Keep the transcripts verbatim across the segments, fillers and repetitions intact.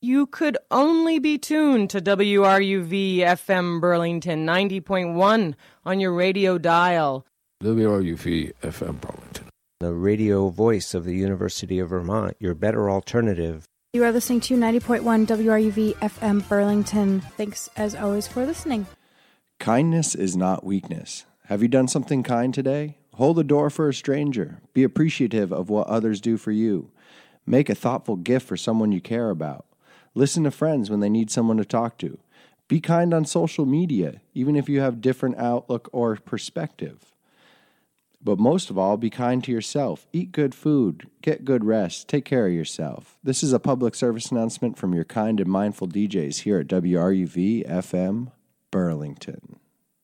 you could only be tuned to W R U V F M Burlington ninety point one on your radio dial. W R U V F M Burlington, the radio voice of the University of Vermont, your better alternative. You are listening to ninety point one W R U V F M Burlington. Thanks, as always, for listening. Kindness is not weakness. Have you done something kind today? Hold the door for a stranger. Be appreciative of what others do for you. Make a thoughtful gift for someone you care about. Listen to friends when they need someone to talk to. Be kind on social media, even if you have different outlook or perspective. But most of all, be kind to yourself. Eat good food. Get good rest. Take care of yourself. This is a public service announcement from your kind and mindful D Js here at W R U V F M Burlington.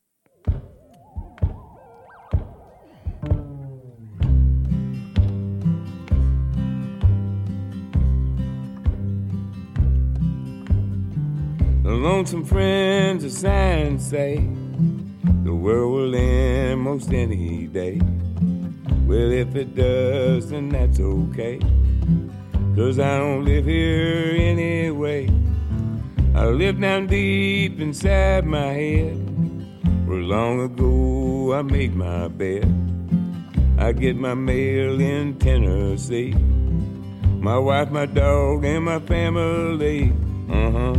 The lonesome friends of science say the world will end most any day. Well, if it does, then that's okay, 'cause I don't live here anyway. I live down deep inside my head, where long ago I made my bed. I get my mail in Tennessee, my wife, my dog, and my family. Uh-huh.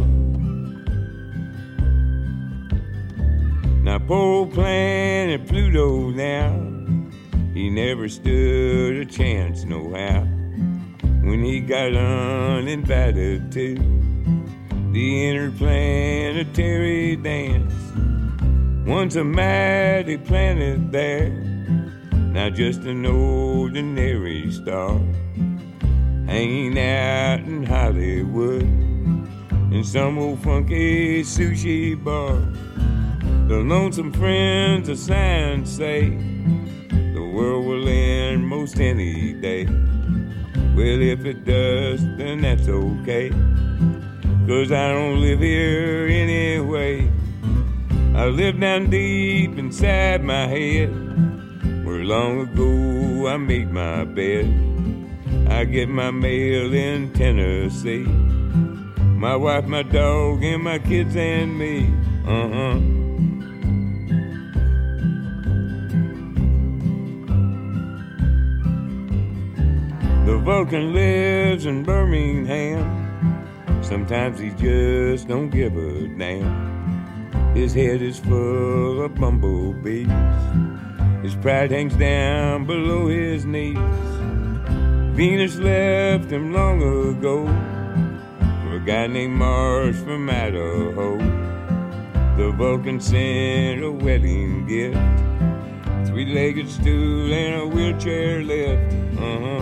Now poor old planet Pluto now, he never stood a chance no how, when he got uninvited to the interplanetary dance. Once a mighty planet there, now just an ordinary star, hanging out in Hollywood in some old funky sushi bar. The lonesome friends of science say the world will end most any day. Well, if it does, then that's okay, 'cause I don't live here anyway. I live down deep inside my head, where long ago I made my bed. I get my mail in Tennessee, my wife, my dog, and my kids and me. Uh-huh. The Vulcan lives in Birmingham. Sometimes he just don't give a damn. His head is full of bumblebees. His pride hangs down below his knees. Venus left him long ago for a guy named Mars from Idaho. The Vulcan sent a wedding gift, three-legged stool and a wheelchair lift. Uh-huh.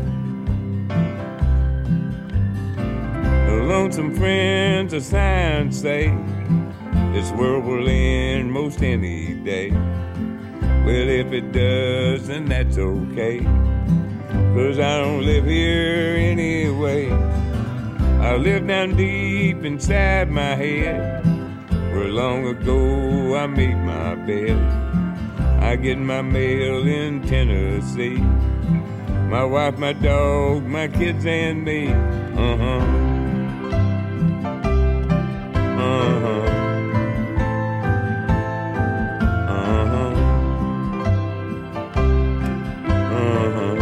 The lonesome friends of science say this world will end most any day. Well, if it does, then that's okay, 'cause I don't live here anyway. I live down deep inside my head, where long ago I made my bed. I get my mail in Tennessee, my wife, my dog, my kids, and me. Uh-huh. Uh-huh. Uh-huh. Uh-huh.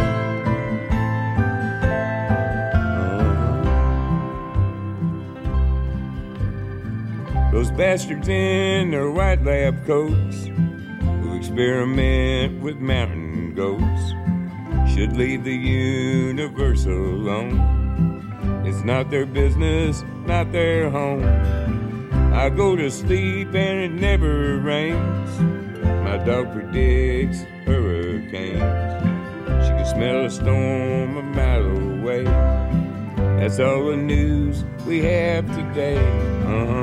Uh-huh. Those bastards in their white lab coats who experiment with mountain goats should leave the universe alone. It's not their business, not their home. I go to sleep and it never rains. My dog predicts hurricanes. She can smell a storm a mile away. That's all the news we have today. Uh-huh.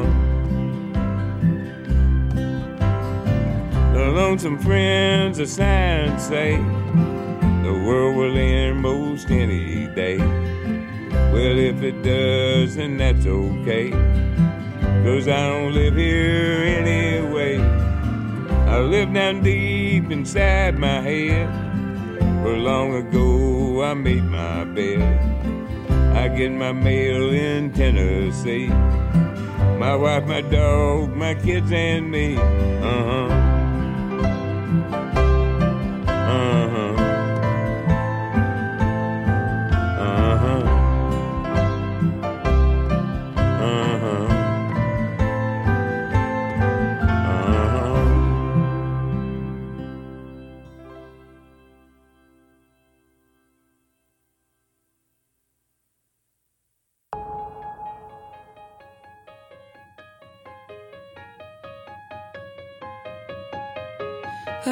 The lonesome friends of science say the world will end most any day. Well, if it does, then that's okay, 'cause I don't live here anyway. I live down deep inside my head, where long ago I made my bed. I get my mail in Tennessee. My wife, my dog, my kids, and me. Uh-huh. Uh-huh. Uh-huh. Uh-huh. Uh-huh. I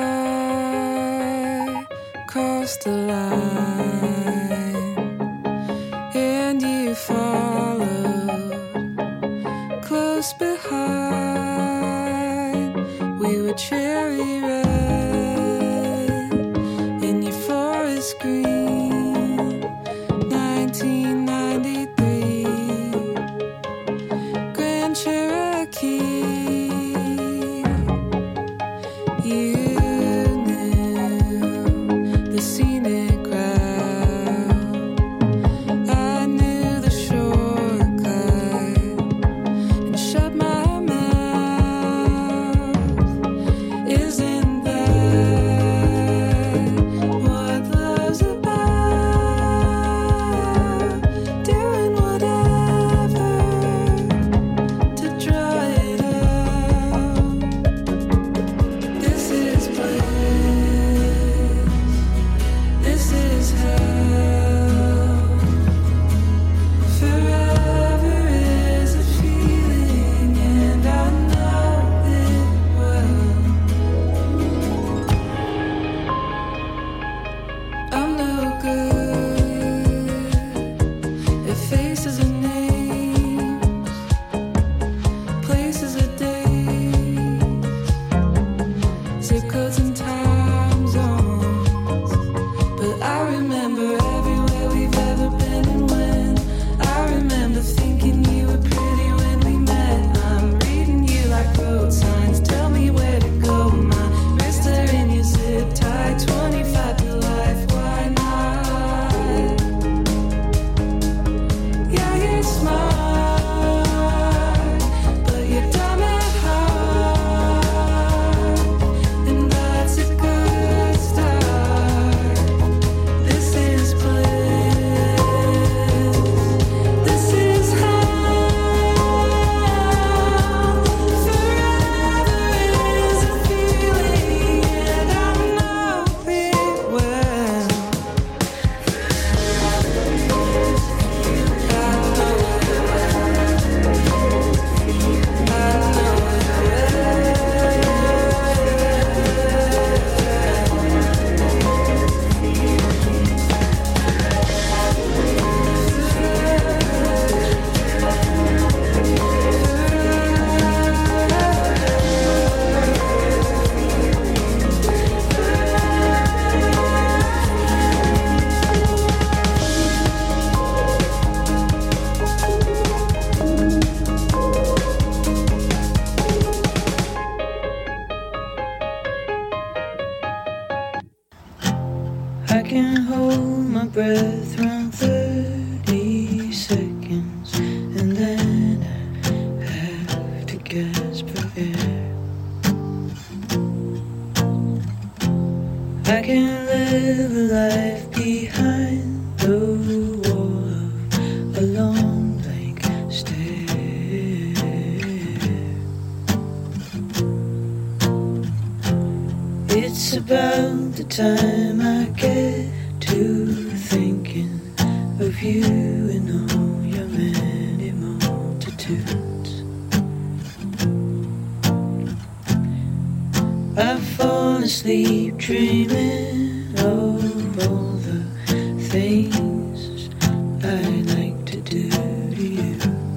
crossed the line and you followed close behind. We were cherry red in your forest green. nineteen ninety-three Grand Cherokee. You knew the scenic route. I knew the shortcut and shut my mouth. Isn't that what love's about? Doing whatever to draw it out. This is bliss. This is hell. Forever is a feeling, and I know it well. I'm no good at faces and names, places and days, zip codes and time zones. But I remember everywhere we've ever been and when. I remember thinking you were pretty when we met. I'm reading you like road signs. Tell me where to go. My wrists are in your zip tie. twenty-five to life. Why not? Yeah, you're smart, but you're dumb at heart, and that's a good start. This is bliss. This is hell. Forever is a feeling, and I know it well. I know it well. I know I can hold my breath around thirty seconds, and then I have to gasp for air. I can live a life behind the wall of a long blank stare. It's about the time I get to thinking of you and all your many multitudes. I fall asleep dreaming of all the things I like to do to you.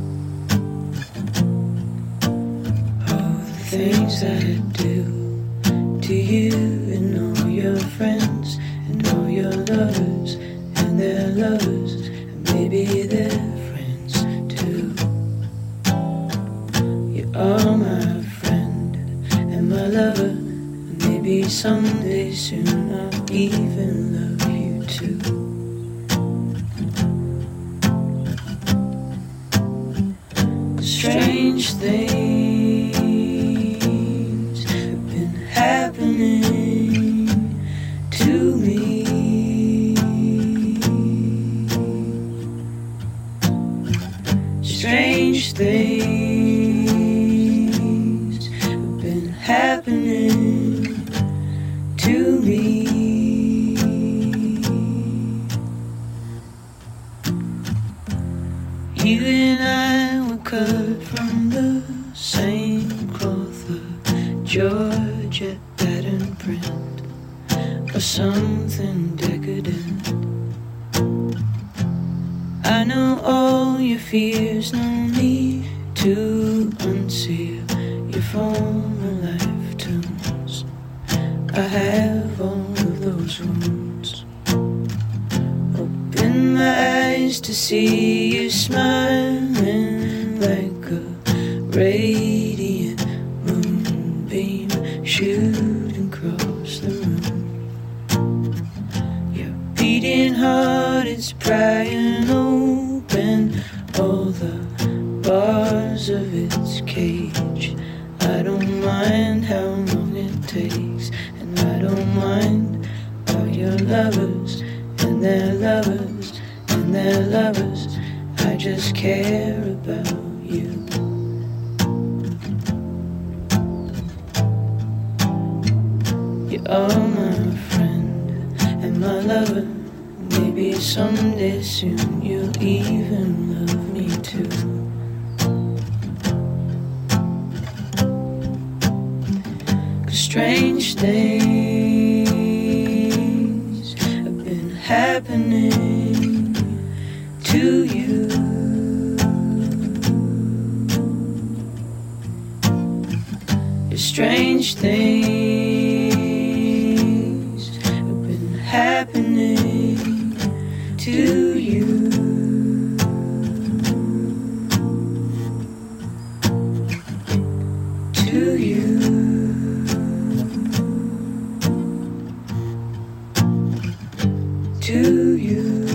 All the things I do to you and all your friends and all your lovers and their lovers and maybe their friends too. You are my friend and my lover, and maybe someday soon I'll even love you too. things have been happening to me. Strange things have been happening to me. You and I were cut from the same cloth, a Georgette pattern print, or something decadent. I know all your fears, no need to unseal your former life tunes. I have all of those wounds. Open my eyes to see you smiling like a radiant moonbeam shooting across the room. Your beating heart is prying open all the bars of its cage. I don't mind how long it takes, and I don't mind all your lovers and their lovers and their lovers. I just care about you. You are my friend and my lover. Maybe someday soon you'll even love me too. Cause strange things have been happening to you. Strange things have been happening to you. To you. To you.